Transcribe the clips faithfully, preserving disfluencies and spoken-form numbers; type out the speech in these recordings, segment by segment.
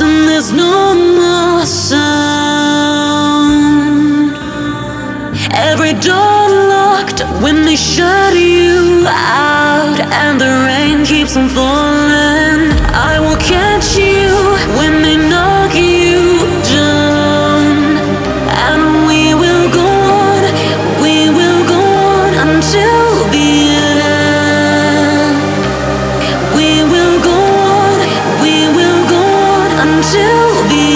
and there's no more sound. Every door locked when they shut you out, and the rain keeps on falling. I will catch you when they knock you down, and we will go on, we will go on until the end. We will go on, we will go on until the end.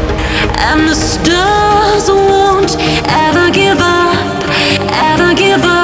And the stars won't ever give up, ever give up.